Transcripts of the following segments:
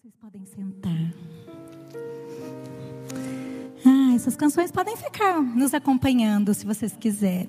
Vocês podem sentar. Essas canções podem ficar nos acompanhando, se vocês quiserem.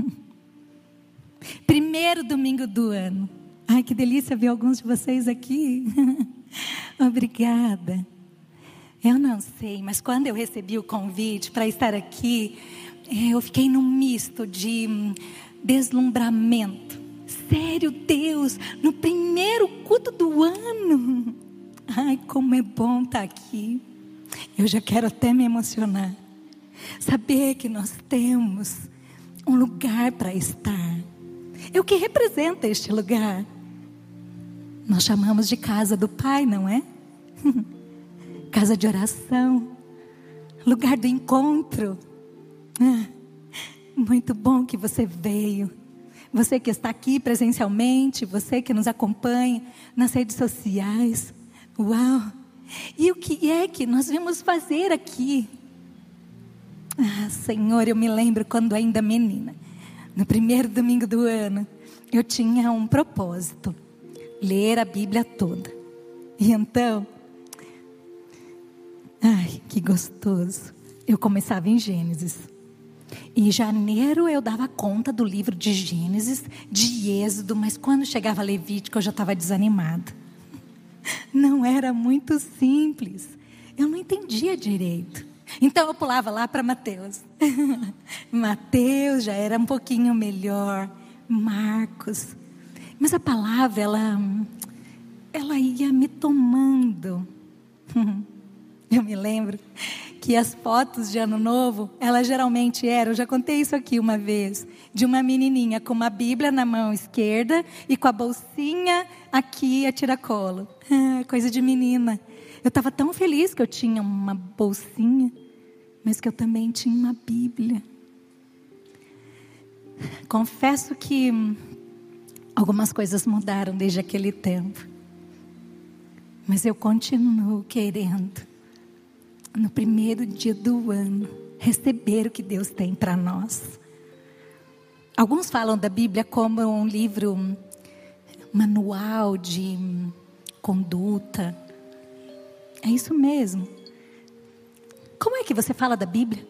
Primeiro domingo do ano. Ai, que delícia ver alguns de vocês aqui. Obrigada. Eu não sei, mas quando eu recebi o convite para estar aqui, eu fiquei num misto de deslumbramento. Sério, Deus, no primeiro culto do ano. Ai, como é bom estar aqui. Eu já quero até me emocionar. Saber que nós temos um lugar para estar. E o que representa este lugar? Nós chamamos de casa do Pai, não é? Casa de oração. Lugar do encontro. Muito bom que você veio. Você que está aqui presencialmente, você que nos acompanha nas redes sociais. Uau! E o que é que nós vamos fazer aqui? Senhor, eu me lembro quando ainda menina. No primeiro domingo do ano, eu tinha um propósito. Ler a Bíblia toda. E então, que gostoso. Eu começava em Gênesis. E em janeiro eu dava conta do livro de Gênesis, de Êxodo, mas quando chegava Levítico eu já estava desanimada. Não era muito simples. Eu não entendia direito. Então eu pulava lá para Mateus. Mateus já era um pouquinho melhor. Marcos. Mas a palavra, ela ia me tomando. Eu me lembro que as fotos de Ano Novo, elas geralmente eram, eu já contei isso aqui uma vez, de uma menininha com uma Bíblia na mão esquerda e com a bolsinha aqui a tiracolo. Coisa de menina. Eu estava tão feliz que eu tinha uma bolsinha, mas que eu também tinha uma Bíblia. Confesso que algumas coisas mudaram desde aquele tempo. Mas eu continuo querendo, no primeiro dia do ano, receber o que Deus tem para nós. Alguns falam da Bíblia como um livro manual de conduta. É isso mesmo. Como é que você fala da Bíblia?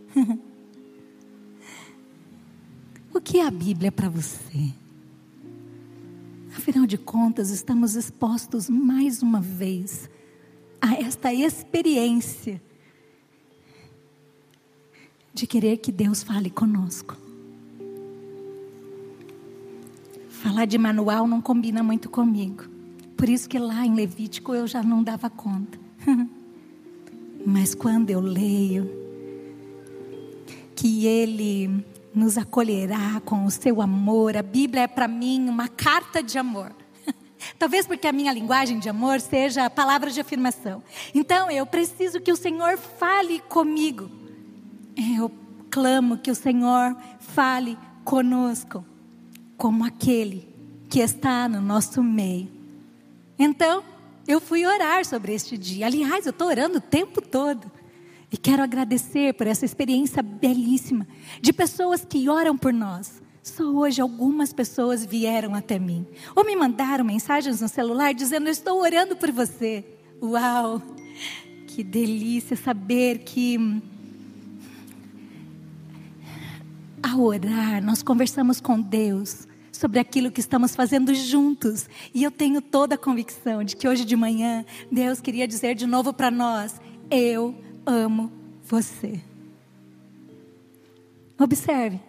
O que é a Bíblia para você? Afinal de contas, estamos expostos mais uma vez a esta experiência de querer que Deus fale conosco. Falar de manual não combina muito comigo. Por isso que lá em Levítico eu já não dava conta. Mas quando eu leio que Ele nos acolherá com o seu amor, a Bíblia é para mim uma carta de amor. Talvez porque a minha linguagem de amor seja a palavra de afirmação. Então eu preciso que o Senhor fale comigo. Eu clamo que o Senhor fale conosco, como aquele que está no nosso meio. Então eu fui orar sobre este dia. Aliás, eu estou orando o tempo todo. E quero agradecer por essa experiência belíssima de pessoas que oram por nós. Só hoje algumas pessoas vieram até mim. Ou me mandaram mensagens no celular dizendo: eu estou orando por você. Uau! Que delícia saber que ao orar nós conversamos com Deus sobre aquilo que estamos fazendo juntos. E eu tenho toda a convicção de que hoje de manhã Deus queria dizer de novo para nós: eu amo você. Observe.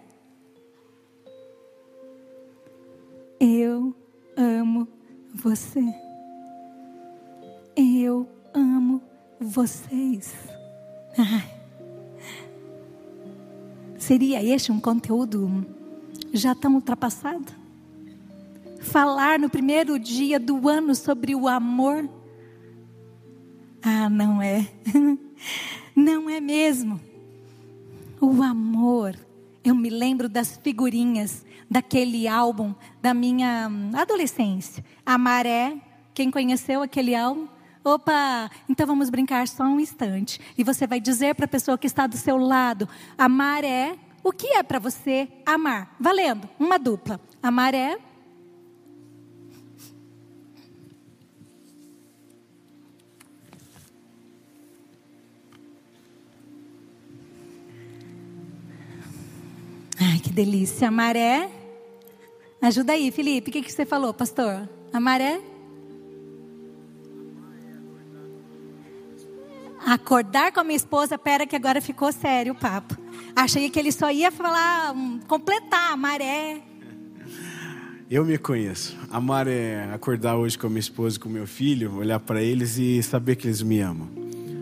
Eu amo você. Eu amo vocês. Seria este um conteúdo já tão ultrapassado? Falar no primeiro dia do ano sobre o amor? Não é. Não é mesmo. O amor. Eu me lembro das figurinhas daquele álbum da minha adolescência. A Maré. Quem conheceu aquele álbum? Opa, então vamos brincar só um instante. E você vai dizer para a pessoa que está do seu lado: amar é... O que é para você amar? Valendo, uma dupla. Amar é... Ai, que delícia. A maré. Ajuda aí, Felipe. O que você falou, pastor? A maré? Acordar com a minha esposa. Pera que agora ficou sério o papo. Achei que ele só ia falar, completar a maré. Eu me conheço. Amar é acordar hoje com a minha esposa e com o meu filho, olhar para eles e saber que eles me amam.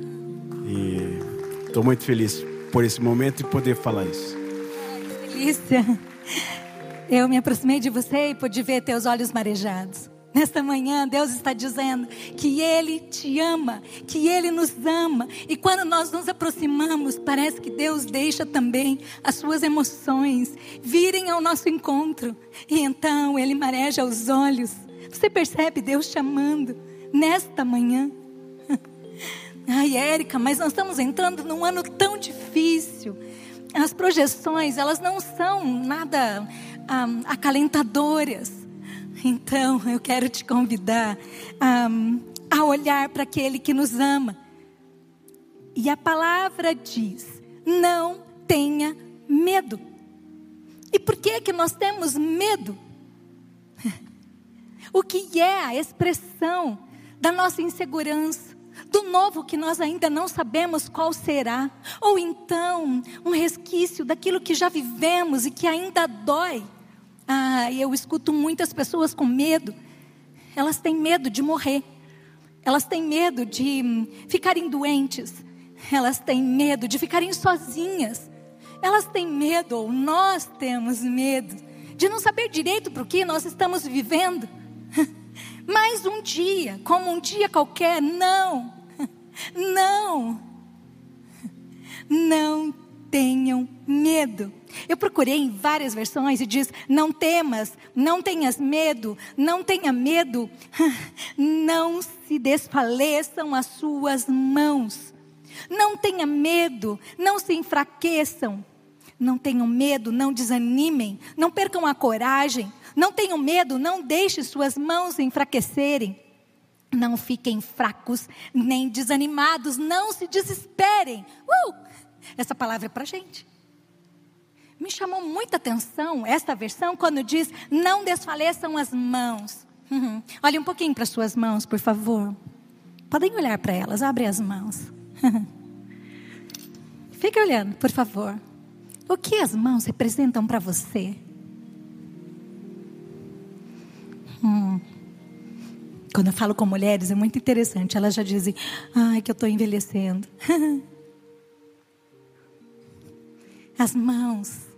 E estou muito feliz por esse momento e poder falar isso. Ai, que delícia. Eu me aproximei de você e pude ver teus olhos marejados. Nesta manhã, Deus está dizendo que Ele te ama, que Ele nos ama. E quando nós nos aproximamos, parece que Deus deixa também as suas emoções virem ao nosso encontro. E então Ele mareja os olhos. Você percebe Deus te amando nesta manhã? Ai, Érica, mas nós estamos entrando num ano tão difícil. As projeções, elas não são nada acalentadoras. Então, eu quero te convidar a olhar para aquele que nos ama. E a palavra diz, não tenha medo. E por que nós temos medo? O que é a expressão da nossa insegurança, do novo que nós ainda não sabemos qual será, ou então um resquício daquilo que já vivemos e que ainda dói. Eu escuto muitas pessoas com medo. Elas têm medo de morrer. Elas têm medo de ficarem doentes. Elas têm medo de ficarem sozinhas. Elas têm medo, ou nós temos medo, de não saber direito para o que nós estamos vivendo. Mas um dia, como um dia qualquer, não tenham medo. Eu procurei em várias versões e diz, não temas, não tenhas medo, não tenha medo, não se desfaleçam as suas mãos. Não tenha medo, não se enfraqueçam. Não tenham medo, não desanimem, não percam a coragem. Não tenham medo, não deixe suas mãos enfraquecerem. Não fiquem fracos, nem desanimados, não se desesperem. Essa palavra é para a gente. Me chamou muita atenção esta versão quando diz, não desfaleçam as mãos. Olhe um pouquinho para as suas mãos, por favor. Podem olhar para elas, abre as mãos. Fique olhando, por favor. O que as mãos representam para você? Quando eu falo com mulheres é muito interessante. Elas já dizem, que eu estou envelhecendo. As mãos.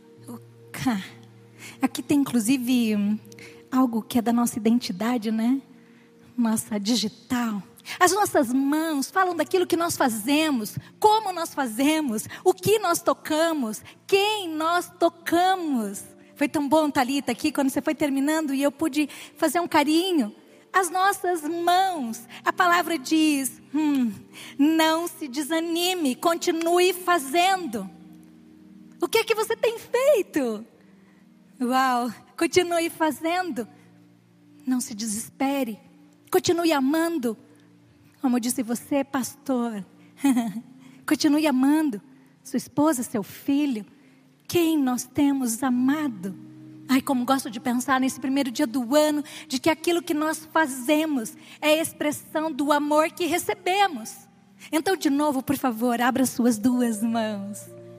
Aqui tem inclusive algo que é da nossa identidade, né? Nossa digital. As nossas mãos falam daquilo que nós fazemos, como nós fazemos, o que nós tocamos, quem nós tocamos. Foi tão bom, Thalita, aqui quando você foi terminando e eu pude fazer um carinho. As nossas mãos, a palavra diz, não se desanime, continue fazendo. O que é que você tem feito? Continue fazendo. Não se desespere, continue amando. Como disse você, pastor, continue amando sua esposa, seu filho. Quem nós temos amado? Como gosto de pensar nesse primeiro dia do ano, de que aquilo que nós fazemos é a expressão do amor que recebemos. Então, de novo, por favor, abra suas duas mãos.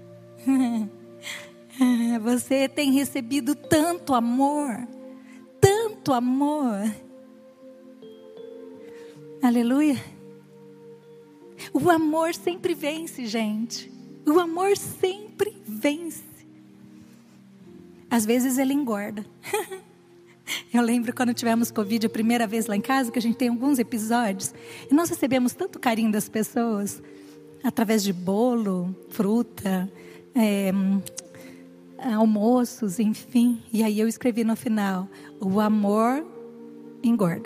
Você tem recebido tanto amor, tanto amor. Aleluia. O amor sempre vence, gente. O amor sempre vence. Às vezes ele engorda. Eu lembro quando tivemos Covid a primeira vez lá em casa, que a gente tem alguns episódios, e nós recebemos tanto carinho das pessoas, através de bolo, fruta, almoços, enfim. E aí eu escrevi no final, o amor engorda.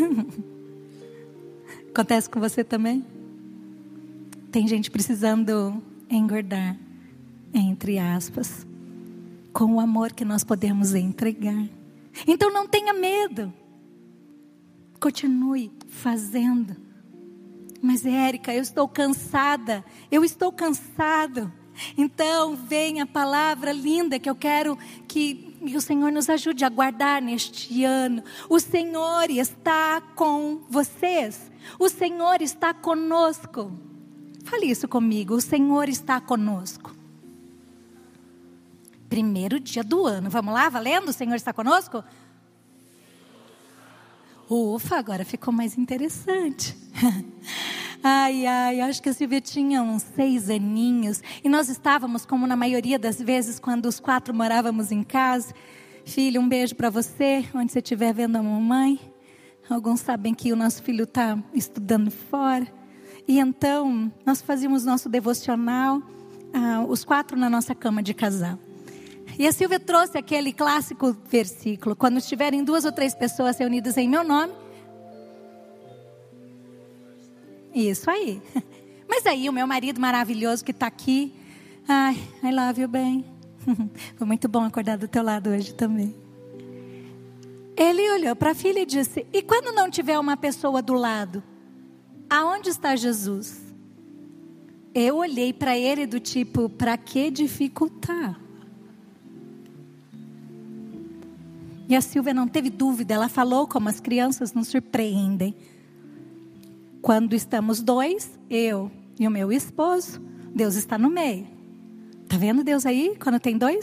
Acontece com você também? Tem gente precisando engordar, entre aspas, com o amor que nós podemos entregar. Então não tenha medo. Continue fazendo. Mas Érica, eu estou cansada. Eu estou cansado. Então vem a palavra linda que eu quero que o Senhor nos ajude a guardar neste ano. O Senhor está com vocês. O Senhor está conosco. Fale isso comigo. O Senhor está conosco. Primeiro dia do ano. Vamos lá, valendo? O Senhor está conosco? Ufa, agora ficou mais interessante. Acho que a Silvia tinha uns 6 aninhos. E nós estávamos, como na maioria das vezes, quando os 4 morávamos em casa. Filho, um beijo para você, onde você estiver vendo a mamãe. Alguns sabem que o nosso filho está estudando fora. E então, nós fazíamos nosso devocional, os 4 na nossa cama de casal. E a Silvia trouxe aquele clássico versículo: quando estiverem 2 ou 3 pessoas reunidas em meu nome. Isso aí. Mas aí o meu marido maravilhoso que está aqui. Ai, I love you, bem. Foi muito bom acordar do teu lado hoje também. Ele olhou para a filha e disse: e quando não tiver uma pessoa do lado, aonde está Jesus? Eu olhei para ele do tipo: para que dificultar? E a Silvia não teve dúvida, ela falou como as crianças nos surpreendem. Quando estamos 2, eu e o meu esposo, Deus está no meio. Tá vendo Deus aí, quando tem 2?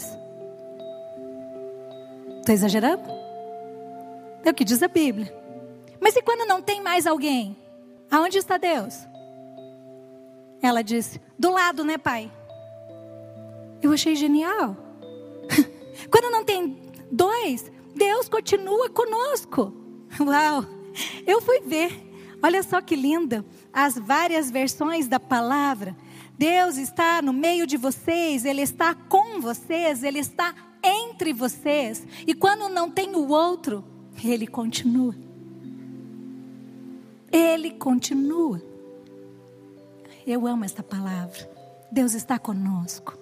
Estou exagerando? É o que diz a Bíblia. Mas e quando não tem mais alguém? Aonde está Deus? Ela disse: do lado, né, pai? Eu achei genial. Quando não tem 2, Deus continua conosco. Uau! Eu fui ver. Olha só que lindo. As várias versões da palavra. Deus está no meio de vocês. Ele está com vocês. Ele está entre vocês. E quando não tem o outro, Ele continua. Ele continua. Eu amo esta palavra. Deus está conosco.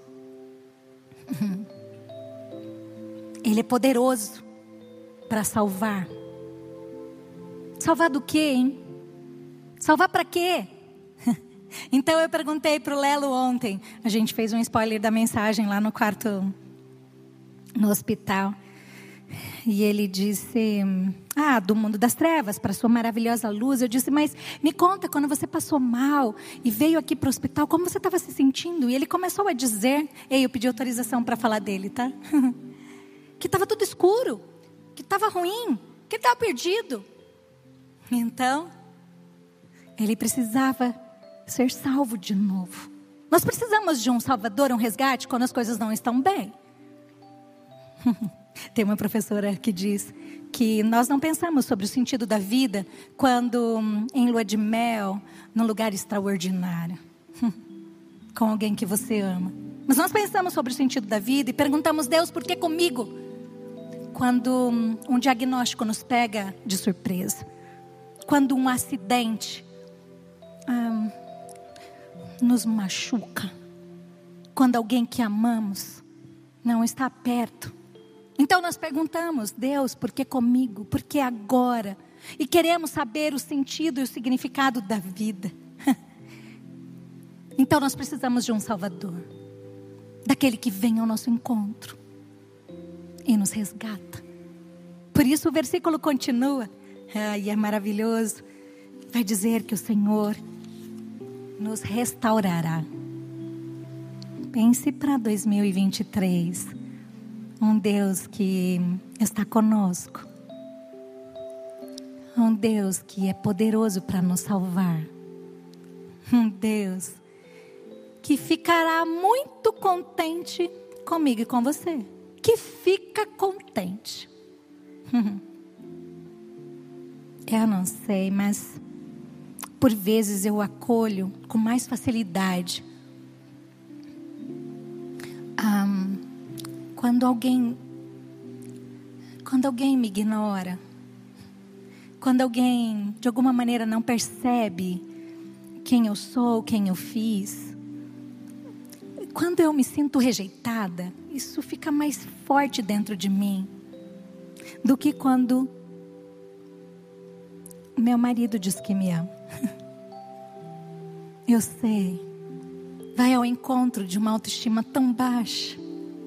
Ele é poderoso para salvar. Salvar do quê, hein? Salvar para quê? Então eu perguntei para o Lelo ontem. A gente fez um spoiler da mensagem lá no quarto, no hospital. E ele disse: do mundo das trevas para a sua maravilhosa luz. Eu disse: mas me conta, quando você passou mal e veio aqui para o hospital, como você estava se sentindo? E ele começou a dizer, eu pedi autorização para falar dele, tá? Que estava tudo escuro, que estava ruim, que ele estava perdido. Então, ele precisava ser salvo de novo. Nós precisamos de um salvador, um resgate quando as coisas não estão bem. Tem uma professora que diz que nós não pensamos sobre o sentido da vida quando em lua de mel, num lugar extraordinário, com alguém que você ama. Mas nós pensamos sobre o sentido da vida e perguntamos: Deus, por que comigo? Quando um diagnóstico nos pega de surpresa. Quando um acidente nos machuca. Quando alguém que amamos não está perto. Então nós perguntamos: Deus, por que comigo? Por que agora? E queremos saber o sentido e o significado da vida. Então nós precisamos de um Salvador. Daquele que vem ao nosso encontro e nos resgata. Por isso o versículo continua. E é maravilhoso. Vai dizer que o Senhor nos restaurará. Pense para 2023. Um Deus que está conosco. Um Deus que é poderoso para nos salvar. Um Deus que ficará muito contente comigo e com você. Que fica contente. Eu não sei, mas por vezes eu acolho com mais facilidade. Quando alguém me ignora, quando alguém de alguma maneira não percebe quem eu sou, quem eu fiz, quando eu me sinto rejeitada, isso fica mais forte dentro de mim do que quando meu marido diz que me ama. Eu sei vai ao encontro de uma autoestima tão baixa.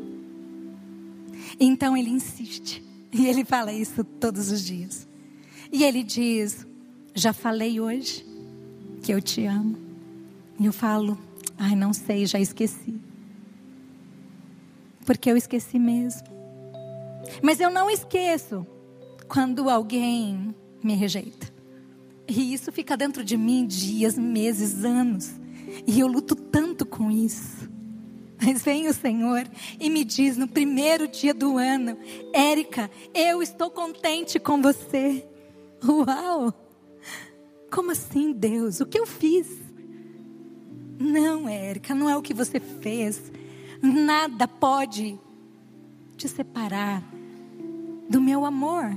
Então ele insiste. E ele fala isso todos os dias. E ele diz: já falei hoje que eu te amo. E eu falo: ai, não sei, já esqueci. Porque eu esqueci mesmo. Mas eu não esqueço quando alguém me rejeita. E isso fica dentro de mim dias, meses, anos. E eu luto tanto com isso. Mas vem o Senhor e me diz no primeiro dia do ano: Érica, eu estou contente com você. Uau! Como assim, Deus? O que eu fiz? Não, Érica, não é o que você fez. Nada pode te separar do meu amor.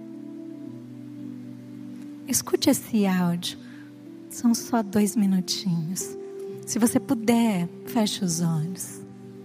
Escute esse áudio. São só 2 minutinhos. Se você puder, feche os olhos.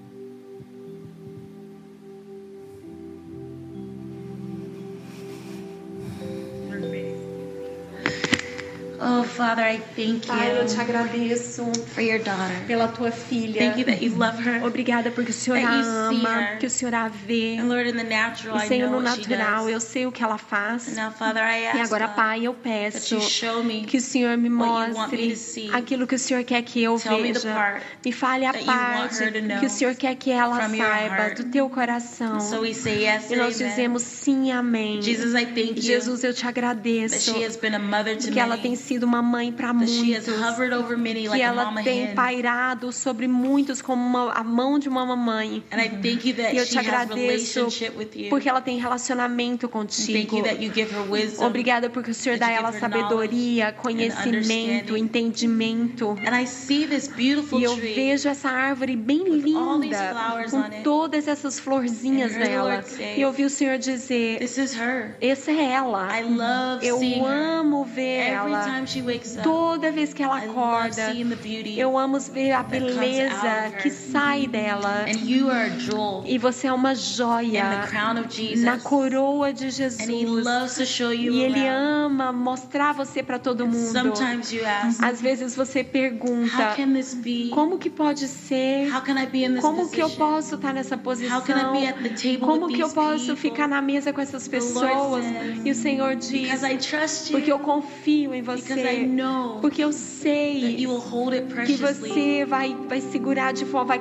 Oh, Father, I thank Pai, eu te you agradeço for your daughter. pela tua filha. Thank you that you love her. Obrigada porque o Senhor That a you see ama, her. que o Senhor a vê. And Lord, in the natural, E I Senhor, know no what she natural, does. eu sei o que ela faz. And now, Father, I ask E agora, God, Pai, eu that peço you show me que o Senhor me what you want me to mostre see. aquilo que o Senhor quer que eu Tell me the veja. part Me fale a that you want parte her to know que o Senhor quer que ela from your saiba heart. do teu coração. So we say yes E and nós amen. dizemos sim, amém. Jesus, I thank you Jesus, eu te that agradeço she has been a mother to que ela tem many, sido uma mãe para that she has muitos. hovered over many Que like a ela mama tem hen. pairado sobre muitos como a mão de uma mamãe. And I thank you that E eu she te has agradeço relationship with you. porque ela tem relacionamento And thank contigo. you that you give her wisdom. Obrigada porque o Senhor dá that a you ela give her sabedoria, knowledge conhecimento, and entendimento. And I see this beautiful E eu tree. vejo essa árvore bem all these linda, flowers com on it. todas essas florzinhas And I heard the nela. Lord say, E eu ouvi o Senhor dizer: This is her. essa é ela. I love seeing Eu her. amo ver Every ela. time she wakes up, Toda vez que ela I love acorda, seeing the beauty. eu amo ver a that comes out beleza of her. que sai dela. And you are a jewel E você é uma in joia the crown of Jesus. na coroa de Jesus. And he loves to show you E Ele around. ama mostrar você para todo mundo. Sometimes you ask, Às vezes você how pergunta: can this be? como que pode ser? How can I be in this Como que eu position? posso estar nessa How posição? can I be at the table Como with que eu these posso people? ficar na mesa com essas The Lord pessoas? says, E o Senhor diz: Because I trust you. porque eu confio em Because I você. know Porque eu that sei you will hold it que preciously. você vai segurar de forma,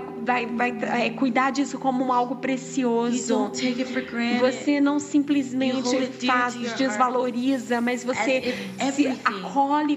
vai cuidar disso como algo You precioso. don't take it for granted. Você não You simplesmente hold it dear faz, to your desvaloriza, mas você As if se everything- acolhe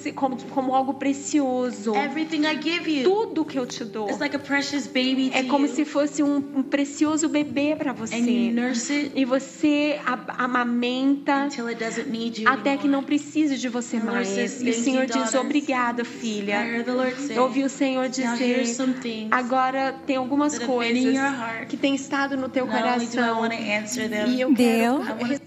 como algo precioso. Everything I give you Tudo que eu te dou is like a precious baby to é como you. se fosse um precioso bebê para And you você. nurse it E você amamenta until it doesn't need you até que anymore. não precise de você The Lord mais. says, E o "Thank Senhor you, diz: daughters." obrigada, I filha. heard the Lord say, Eu ouvi o Senhor now dizer: here's some things agora tem algumas that have been in coisas your heart. que tem estado no teu Not only do I coração. want to answer them, E eu quero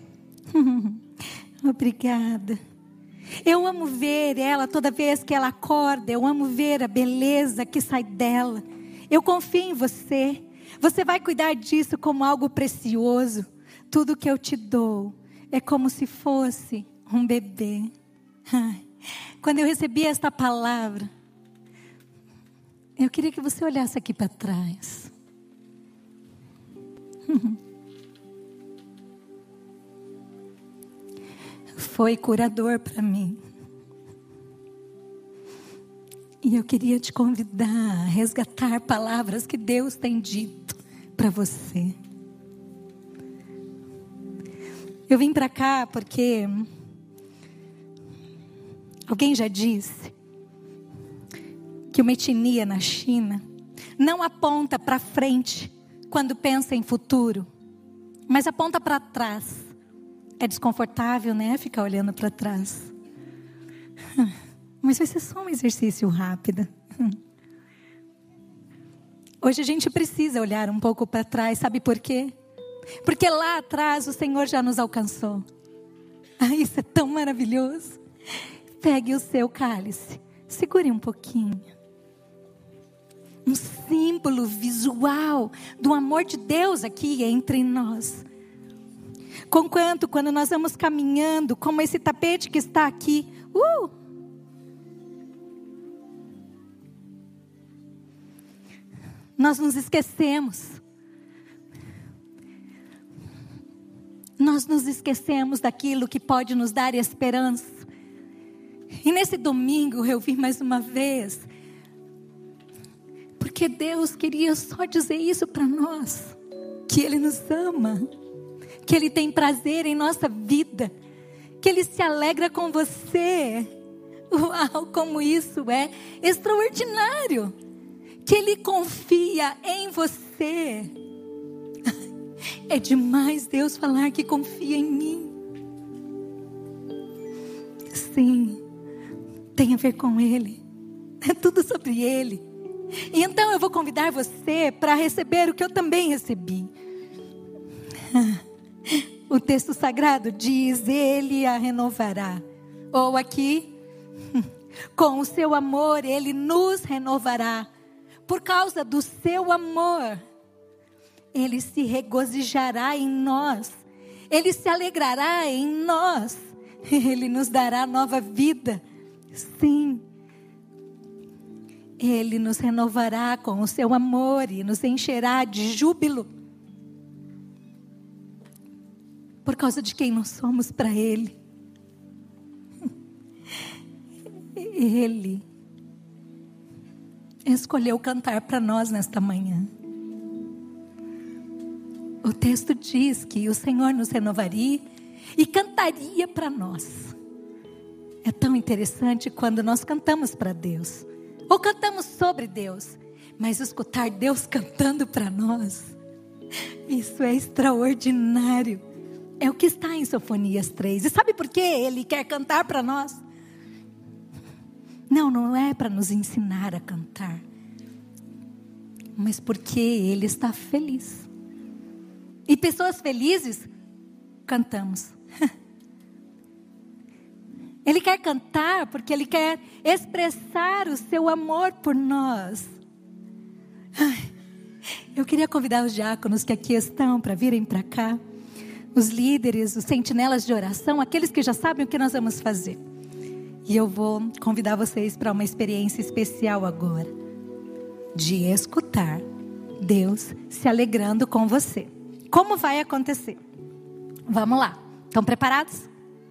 Deu? Obrigada. Eu amo ver ela toda vez que ela acorda. Eu amo ver a beleza que sai dela. Eu confio em você. Você vai cuidar disso como algo precioso. Tudo que eu te dou é como se fosse um bebê. Ai, quando eu recebi esta palavra, eu queria que você olhasse aqui para trás. Foi curador para mim. E eu queria te convidar a resgatar palavras que Deus tem dito para você. Eu vim para cá porque alguém já disse que uma etnia na China não aponta para frente quando pensa em futuro, mas aponta para trás. É desconfortável, né? Ficar olhando para trás. Mas vai ser só um exercício rápido. Hoje a gente precisa olhar um pouco para trás. Sabe por quê? Porque lá atrás o Senhor já nos alcançou. Isso é tão maravilhoso. Pegue o seu cálice. Segure um pouquinho. Um símbolo visual do amor de Deus aqui entre nós. Conquanto quando nós vamos caminhando, como esse tapete que está aqui, nós nos esquecemos. Nós nos esquecemos daquilo que pode nos dar esperança. E nesse domingo eu vim mais uma vez, porque Deus queria só dizer isso para nós, que Ele nos ama, que Ele tem prazer em nossa vida, que Ele se alegra com você. Uau, como isso é extraordinário, que Ele confia em você. É demais Deus falar que confia em mim. Sim, tem a ver com Ele, é tudo sobre Ele. E então eu vou convidar você para receber o que eu também recebi. O texto sagrado diz: Ele a renovará. Ou aqui, com o seu amor Ele nos renovará. Por causa do seu amor, Ele se regozijará em nós. Ele se alegrará em nós. Ele nos dará nova vida. Sim. Ele nos renovará com o seu amor e nos encherá de júbilo. Por causa de quem nós somos para Ele. Ele escolheu cantar para nós nesta manhã. O texto diz que o Senhor nos renovaria e cantaria para nós. É tão interessante quando nós cantamos para Deus, ou cantamos sobre Deus, mas escutar Deus cantando para nós, isso é extraordinário. É o que está em Sofonias 3. E sabe por que Ele quer cantar para nós? Não é para nos ensinar a cantar, mas porque Ele está feliz. E pessoas felizes, cantamos. Ele quer cantar porque Ele quer expressar o seu amor por nós. Eu queria convidar os diáconos que aqui estão para virem para cá. Os líderes, os sentinelas de oração, aqueles que já sabem o que nós vamos fazer. E eu vou convidar vocês para uma experiência especial agora. De escutar Deus se alegrando com você. Como vai acontecer? Vamos lá. Estão preparados?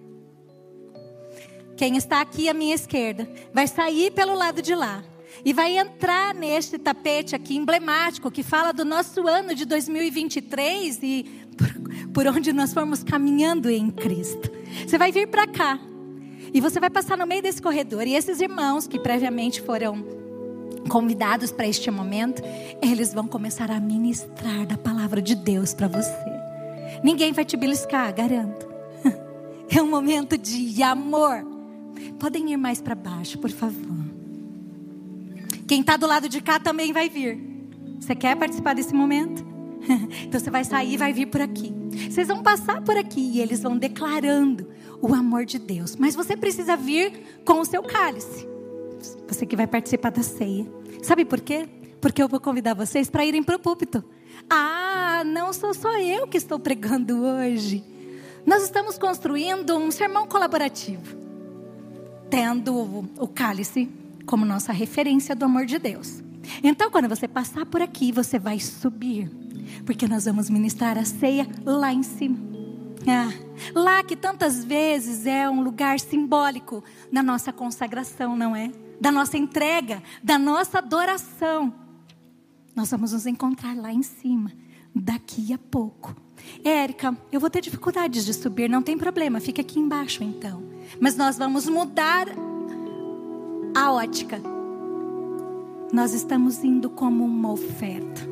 Quem está aqui à minha esquerda vai sair pelo lado de lá e vai entrar neste tapete aqui emblemático que fala do nosso ano de 2023 e por onde nós formos caminhando em Cristo. Você vai vir para cá e você vai passar no meio desse corredor, e esses irmãos que previamente foram convidados para este momento, eles vão começar a ministrar da palavra de Deus para você. Ninguém vai te beliscar, garanto. É um momento de amor. Podem ir mais para baixo, por favor. Quem está do lado de cá também vai vir. Você quer participar desse momento? Então você vai sair e vai vir por aqui. Vocês vão passar por aqui e eles vão declarando o amor de Deus. Mas você precisa vir com o seu cálice. Você que vai participar da ceia. Sabe por quê? Porque eu vou convidar vocês para irem para o púlpito. Não sou só eu que estou pregando hoje. Nós estamos construindo um sermão colaborativo, tendo o cálice como nossa referência do amor de Deus. Então, quando você passar por aqui, você vai subir, porque nós vamos ministrar a ceia lá em cima. Lá que tantas vezes é um lugar simbólico da nossa consagração, não é? Da nossa entrega, da nossa adoração. Nós vamos nos encontrar lá em cima, daqui a pouco. Érica, eu vou ter dificuldades de subir, não tem problema, fica aqui embaixo então. Mas nós vamos mudar a ótica. Nós estamos indo como uma oferta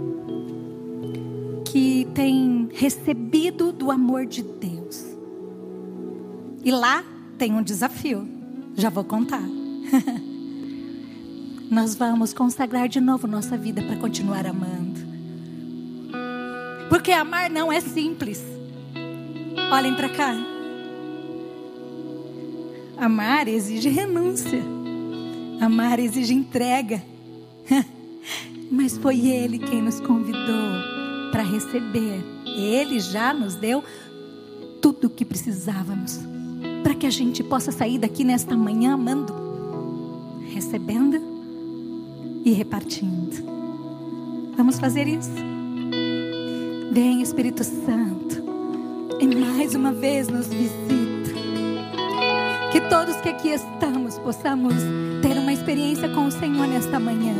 que tem recebido do amor de Deus. E lá tem um desafio, já vou contar. Nós vamos consagrar de novo nossa vida para continuar amando. Porque amar não é simples. Olhem para cá. Amar exige renúncia. Amar exige entrega. Mas foi Ele quem nos convidou para receber. Ele já nos deu tudo o que precisávamos para que a gente possa sair daqui nesta manhã amando, recebendo e repartindo. Vamos fazer isso? Vem, Espírito Santo, e mais uma vez nos visita. Que todos que aqui estamos possamos ter uma experiência com o Senhor nesta manhã.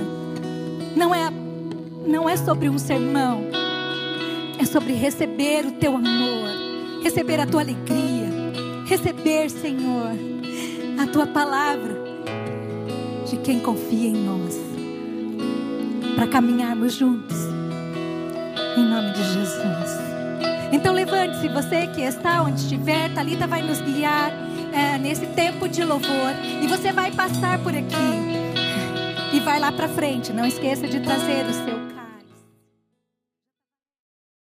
Não é sobre um sermão, é sobre receber o teu amor, receber a tua alegria, receber, Senhor, a tua palavra de quem confia em nós, para caminharmos juntos, em nome de Jesus. Então levante-se, você que está onde estiver, Thalita vai nos guiar nesse tempo de louvor, e você vai passar por aqui e vai lá para frente. Não esqueça de trazer o seu